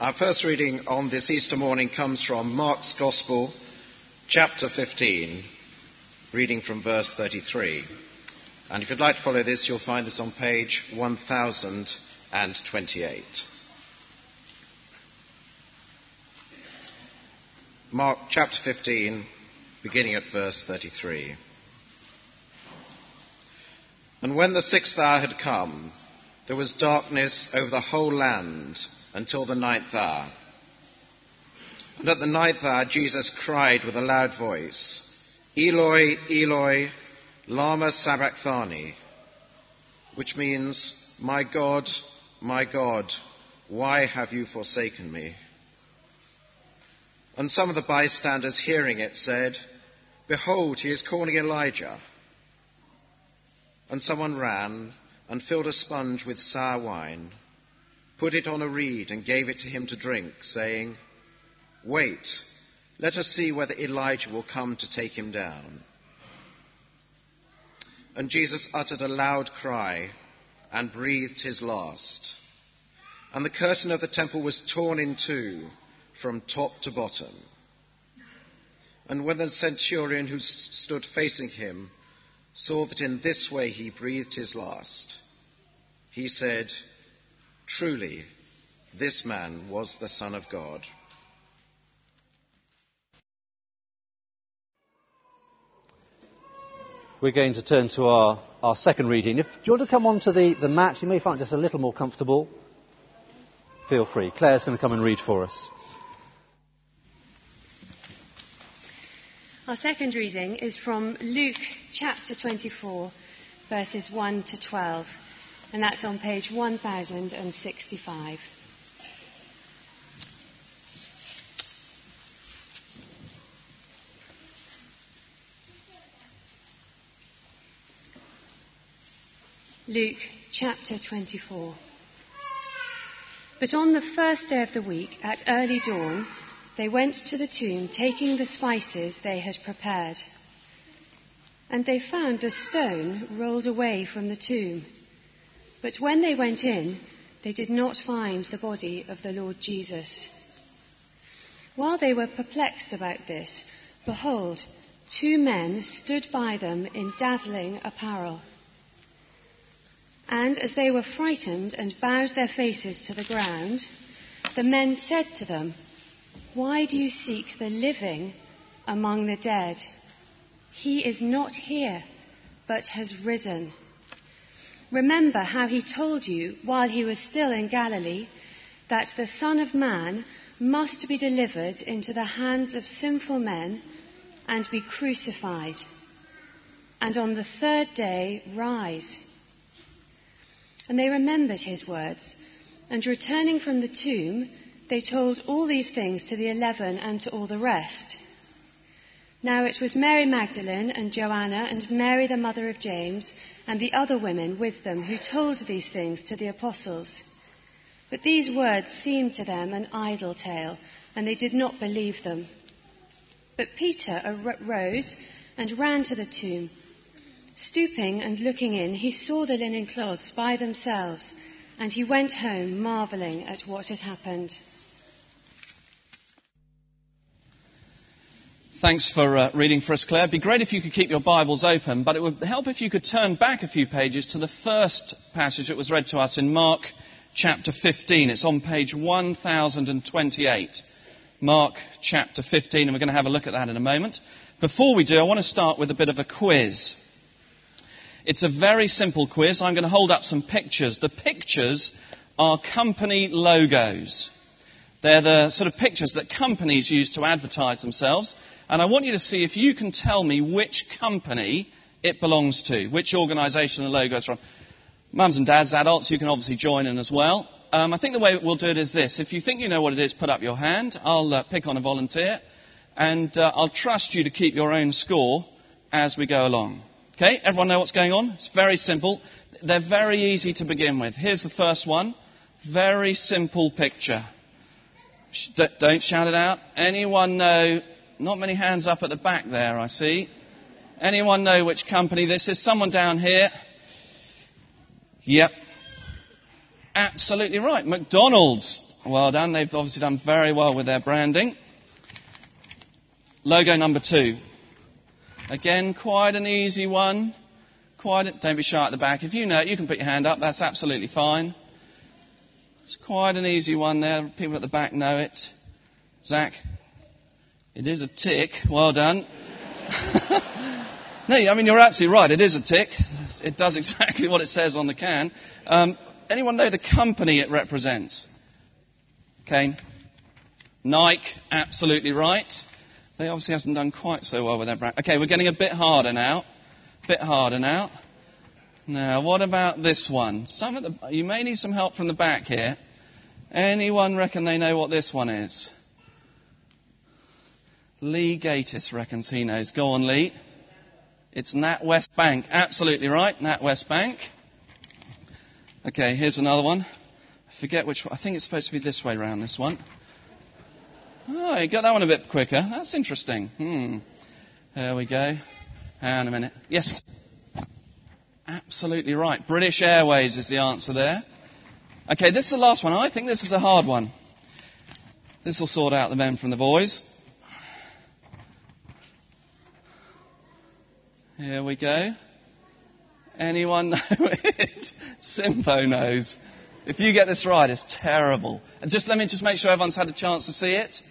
Our first reading on this Easter morning comes from Mark's Gospel, chapter 15, reading from verse 33. And if you'd like to follow this, you'll find this on page 1028. Mark chapter 15, beginning at verse 33. And when the 6th hour had come, there was darkness over the whole land until the 9th hour. And at the 9th hour, Jesus cried with a loud voice, Eloi, Eloi, lama sabachthani, which means, my God, why have you forsaken me? And some of the bystanders hearing it said, Behold, he is calling Elijah. And someone ran and filled a sponge with sour wine, put it on a reed and gave it to him to drink, saying, Wait, let us see whether Elijah will come to take him down. And Jesus uttered a loud cry and breathed his last. And the curtain of the temple was torn in two from top to bottom. And when the centurion who stood facing him saw that in this way he breathed his last, he said, Truly, this man was the Son of God. We're going to turn to our second reading. If you want to come on to the mat, you may find it just a little more comfortable. Feel free. Claire's going to come and read for us. Our second reading is from Luke chapter 24, verses 1 to 12. And that's on page 1065. Luke chapter 24. But on the first day of the week, at early dawn, they went to the tomb, taking the spices they had prepared. And they found the stone rolled away from the tomb. But when they went in, they did not find the body of the Lord Jesus. While they were perplexed about this, behold, 2 men stood by them in dazzling apparel. And as they were frightened and bowed their faces to the ground, the men said to them, Why do you seek the living among the dead? He is not here, but has risen. Remember how he told you while he was still in Galilee that the Son of Man must be delivered into the hands of sinful men and be crucified, and on the 3rd day rise. And they remembered his words, and returning from the tomb, they told all these things to the 11 and to all the rest. Now it was Mary Magdalene and Joanna and Mary the mother of James and the other women with them who told these things to the apostles. But these words seemed to them an idle tale, and they did not believe them. But Peter arose and ran to the tomb. Stooping and looking in, he saw the linen cloths by themselves, and he went home marvelling at what had happened. Thanks for reading for us, Claire. It'd be great if you could keep your Bibles open, but it would help if you could turn back a few pages to the first passage that was read to us in Mark chapter 15. It's on page 1028. Mark chapter 15, and we're going to have a look at that in a moment. Before we do, I want to start with a bit of a quiz. It's a very simple quiz. I'm going to hold up some pictures. The pictures are company logos. They're the sort of pictures that companies use to advertise themselves. And I want you to see if you can tell me which company it belongs to, which organisation the logo is from. Mums and dads, adults, you can obviously join in as well. I think the way we'll do it is this. If you think you know what it is, put up your hand. I'll pick on a volunteer. And I'll trust you to keep your own score as we go along. Okay, everyone know what's going on? It's very simple. They're very easy to begin with. Here's the first one. Very simple picture. Don't shout it out. Anyone know? Not many hands up at the back there, I see. Anyone know which company this is? Someone down here. Yep. Absolutely right. McDonald's. Well done. They've obviously done very well with their branding. Logo number 2. Again, quite an easy one. Don't be shy at the back. If you know it, you can put your hand up. That's absolutely fine. It's quite an easy one there. People at the back know it. Zach, it is a tick. Well done. No, I mean, you're absolutely right. It is a tick. It does exactly what it says on the can. Anyone know the company it represents? Kane? Nike, absolutely right. They obviously haven't done quite so well with their brand. Okay, we're getting a bit harder now. Now, what about this one? You may need some help from the back here. Anyone reckon they know what this one is? Lee Gatiss reckons he knows. Go on, Lee. It's NatWest Bank. Absolutely right, NatWest Bank. Okay, here's another one. I forget which one. I think it's supposed to be this way round, this one. Oh, you got that one a bit quicker. That's interesting. There we go. Hang on a minute. Yes. Absolutely right. British Airways is the answer there. Okay, this is the last one. I think this is a hard one. This will sort out the men from the boys. Here we go. Anyone know it? Simpo knows. If you get this right, it's terrible. And let me make sure everyone's had a chance to see it.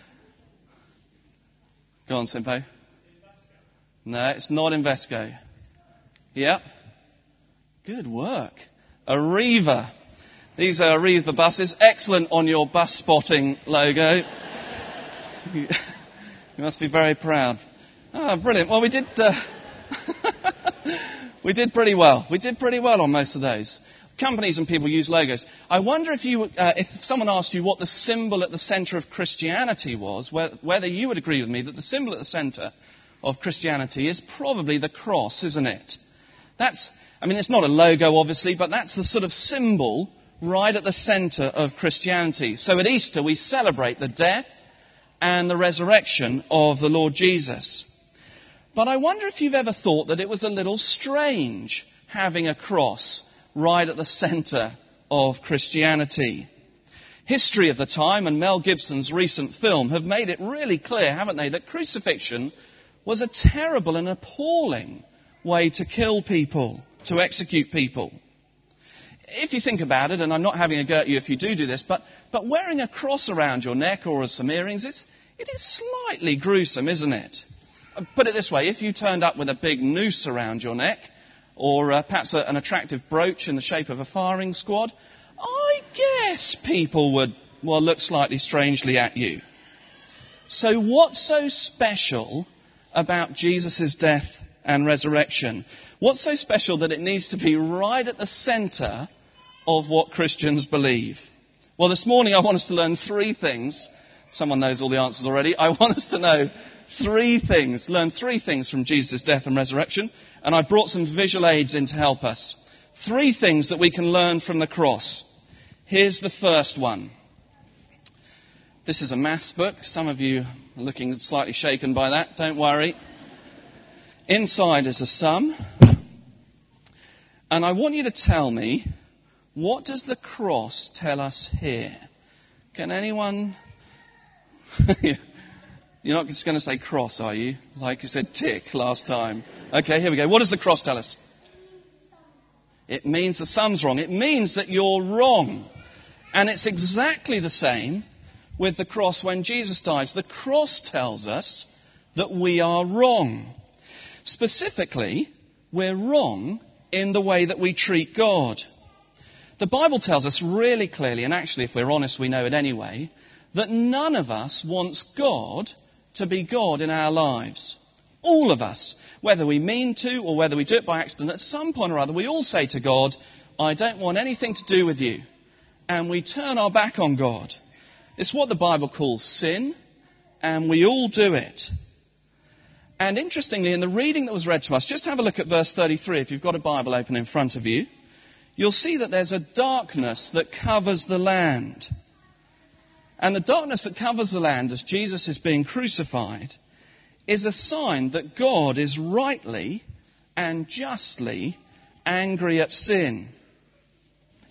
Go on, Simpo. No, it's not Invesco. Yep. Good work. Arriva. These are Arriva buses. Excellent on your bus spotting logo. You must be very proud. Ah, brilliant. Well, we did pretty well. We did pretty well on most of those. Companies and people use logos. I wonder if someone asked you what the symbol at the centre of Christianity was, whether you would agree with me that the symbol at the centre of Christianity is probably the cross, isn't it? It's not a logo, obviously, but that's the sort of symbol right at the centre of Christianity. So at Easter, we celebrate the death and the resurrection of the Lord Jesus. But I wonder if you've ever thought that it was a little strange having a cross right at the centre of Christianity. History of the time and Mel Gibson's recent film have made it really clear, haven't they, that crucifixion was a terrible and appalling way to kill people, to execute people. If you think about it, and I'm not having a go at you if you do this, but wearing a cross around your neck or some earrings, it is slightly gruesome, isn't it? Put it this way, if you turned up with a big noose around your neck, or perhaps an attractive brooch in the shape of a firing squad, I guess people would, look slightly strangely at you. So what's so special about Jesus' death and resurrection? What's so special that it needs to be right at the centre of what Christians believe? Well, this morning I want us to learn 3 things. Someone knows all the answers already. I want us to know 3 things, learn 3 things from Jesus' death and resurrection. And I brought some visual aids in to help us. 3 things that we can learn from the cross. Here's the first one. This is a maths book. Some of you are looking slightly shaken by that. Don't worry. Inside is a sum. And I want you to tell me, what does the cross tell us here? Can anyone... You're not just going to say cross, are you? Like you said tick last time. Okay, here we go. What does the cross tell us? It means the sum's wrong. It means that you're wrong. And it's exactly the same with the cross when Jesus dies. The cross tells us that we are wrong. Specifically, we're wrong in the way that we treat God. The Bible tells us really clearly, and actually if we're honest we know it anyway, that none of us wants God to be God in our lives. All of us, whether we mean to or whether we do it by accident, at some point or other we all say to God, I don't want anything to do with you. And we turn our back on God. It's what the Bible calls sin, and we all do it. And interestingly, in the reading that was read to us, just have a look at verse 33 if you've got a Bible open in front of you. You'll see that there's a darkness that covers the land. And the darkness that covers the land as Jesus is being crucified is a sign that God is rightly and justly angry at sin.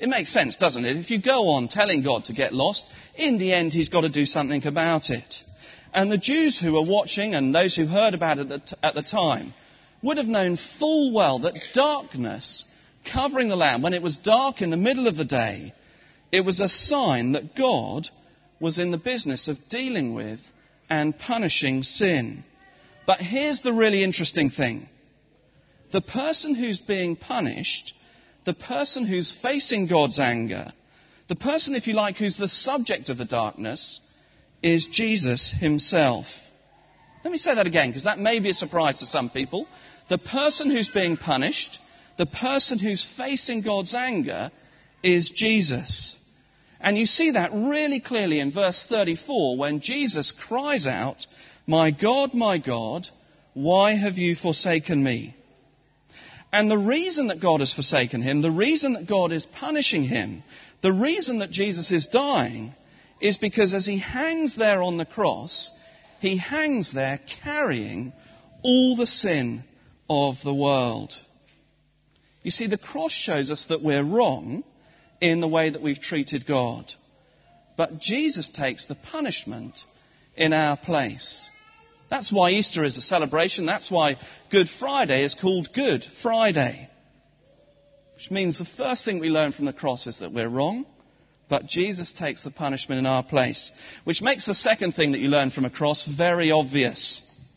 It makes sense, doesn't it? If you go on telling God to get lost, in the end he's got to do something about it. And the Jews who were watching and those who heard about it at the time would have known full well that darkness covering the land, when it was dark in the middle of the day, it was a sign that God was in the business of dealing with and punishing sin. But here's the really interesting thing. The person who's being punished, the person who's facing God's anger, the person, if you like, who's the subject of the darkness, is Jesus himself. Let me say that again, because that may be a surprise to some people. The person who's being punished, the person who's facing God's anger, is Jesus. And you see that really clearly in verse 34 when Jesus cries out, my God, why have you forsaken me?" And the reason that God has forsaken him, the reason that God is punishing him, the reason that Jesus is dying is because as he hangs there on the cross, he hangs there carrying all the sin of the world. You see, the cross shows us that we're wrong in the way that we've treated God. But Jesus takes the punishment in our place. That's why Easter is a celebration. That's why Good Friday is called Good Friday. Which means the first thing we learn from the cross is that we're wrong, but Jesus takes the punishment in our place. Which makes the second thing that you learn from a cross very obvious.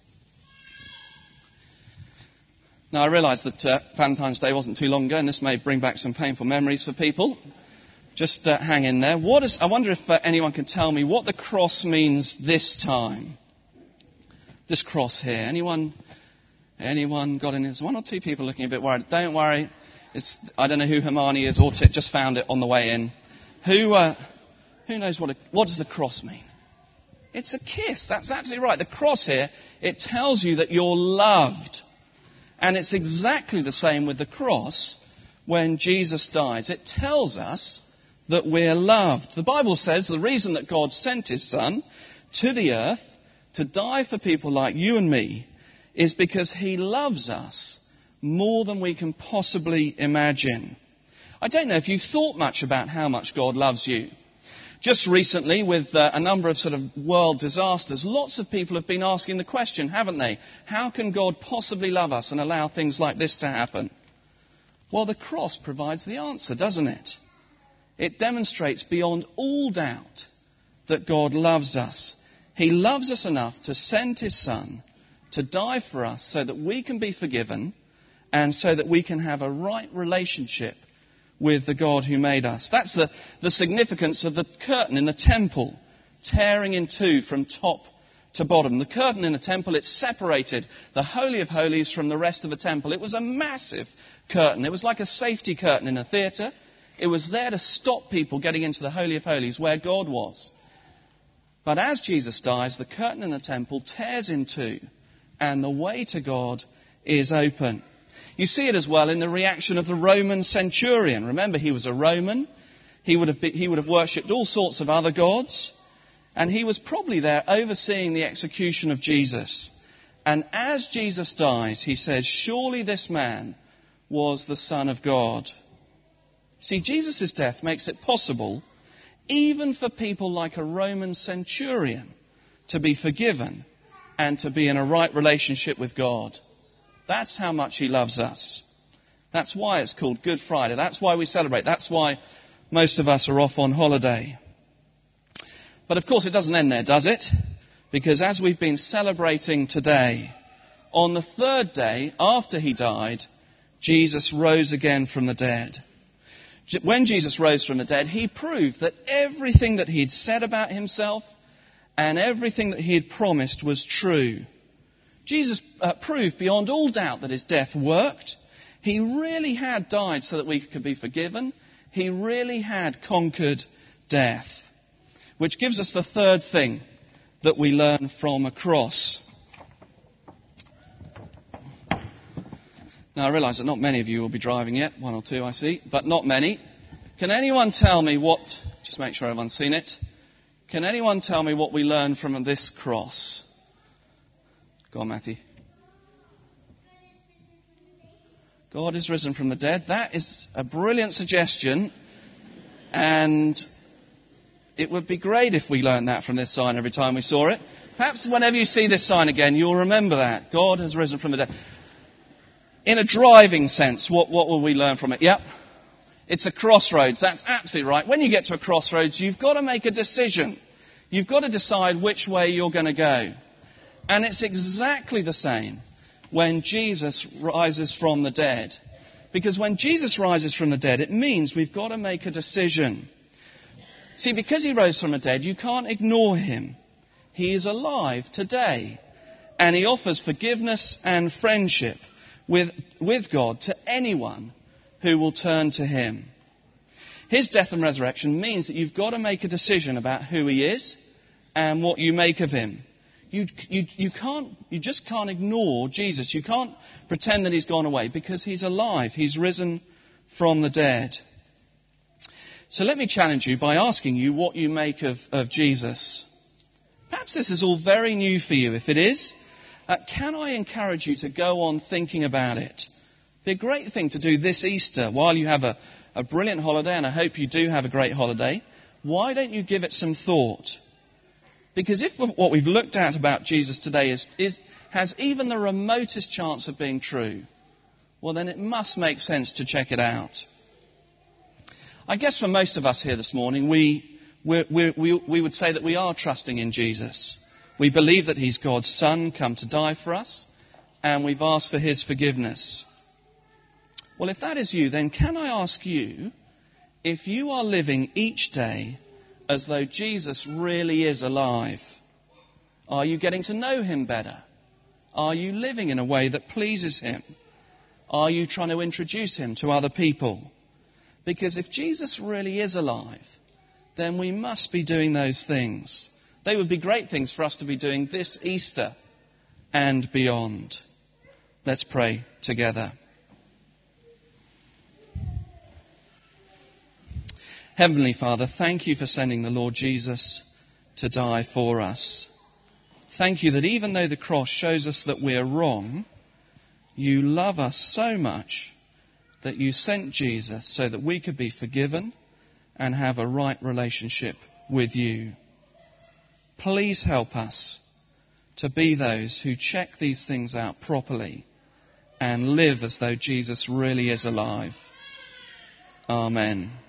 Now, I realise that Valentine's Day wasn't too long ago, and this may bring back some painful memories for people. Just hang in there. I wonder if anyone can tell me what the cross means this time. This cross here. Anyone got any? There's one or two people looking a bit worried. Don't worry. I don't know who Hermione is, or Tit just found it on the way in. Who knows what does the cross mean? It's a kiss. That's absolutely right. The cross here, it tells you that you're loved. And it's exactly the same with the cross when Jesus dies. It tells us that we're loved. The Bible says the reason that God sent his Son to the earth to die for people like you and me is because he loves us more than we can possibly imagine. I don't know if you've thought much about how much God loves you. Just recently, with a number of sort of world disasters, lots of people have been asking the question, haven't they? How can God possibly love us and allow things like this to happen? Well, the cross provides the answer, doesn't it? It demonstrates beyond all doubt that God loves us. He loves us enough to send his Son to die for us so that we can be forgiven and so that we can have a right relationship with the God who made us. That's the significance of the curtain in the temple, tearing in two from top to bottom. The curtain in the temple, it separated the Holy of Holies from the rest of the temple. It was a massive curtain. It was like a safety curtain in a theatre. It was there to stop people getting into the Holy of Holies where God was. But as Jesus dies, the curtain in the temple tears in two, and the way to God is open. You see it as well in the reaction of the Roman centurion. Remember, he was a Roman. He would have worshipped all sorts of other gods. And he was probably there overseeing the execution of Jesus. And as Jesus dies, he says, surely this man was the Son of God. See, Jesus' death makes it possible, even for people like a Roman centurion, to be forgiven and to be in a right relationship with God. That's how much he loves us. That's why it's called Good Friday. That's why we celebrate. That's why most of us are off on holiday. But of course it doesn't end there, does it? Because as we've been celebrating today, on the third day after he died, Jesus rose again from the dead. When Jesus rose from the dead, he proved that everything that he'd said about himself and everything that he had promised was true. Jesus proved beyond all doubt that his death worked. He really had died so that we could be forgiven. He really had conquered death. Which gives us the third thing that we learn from a cross. Now, I realise that not many of you will be driving yet. One or two, I see, but not many. Can anyone tell me just make sure everyone's seen it. Can anyone tell me what we learn from this cross? Go on, Matthew. God is risen from the dead. That is a brilliant suggestion. And it would be great if we learned that from this sign every time we saw it. Perhaps whenever you see this sign again, you'll remember that. God has risen from the dead. In a driving sense, what will we learn from it? Yep. It's a crossroads. That's absolutely right. When you get to a crossroads, you've got to make a decision. You've got to decide which way you're going to go. And it's exactly the same when Jesus rises from the dead. Because when Jesus rises from the dead, it means we've got to make a decision. See, because he rose from the dead, you can't ignore him. He is alive today. And he offers forgiveness and friendship with God to anyone who will turn to him. His death and resurrection means that you've got to make a decision about who he is and what you make of him. You just can't ignore Jesus. You can't pretend that he's gone away because he's alive. He's risen from the dead. So let me challenge you by asking you what you make of Jesus. Perhaps this is all very new for you. If it is, can I encourage you to go on thinking about it? It'd be a great thing to do this Easter while you have a brilliant holiday, and I hope you do have a great holiday. Why don't you give it some thought? Because if what we've looked at about Jesus today has even the remotest chance of being true, well then it must make sense to check it out. I guess for most of us here this morning, we would say that we are trusting in Jesus. We believe that he's God's Son, come to die for us, and we've asked for his forgiveness. Well, if that is you, then can I ask you if you are living each day as though Jesus really is alive? Are you getting to know him better? Are you living in a way that pleases him? Are you trying to introduce him to other people? Because if Jesus really is alive, then we must be doing those things. They would be great things for us to be doing this Easter and beyond. Let's pray together. Heavenly Father, thank you for sending the Lord Jesus to die for us. Thank you that even though the cross shows us that we're wrong, you love us so much that you sent Jesus so that we could be forgiven and have a right relationship with you. Please help us to be those who check these things out properly and live as though Jesus really is alive. Amen.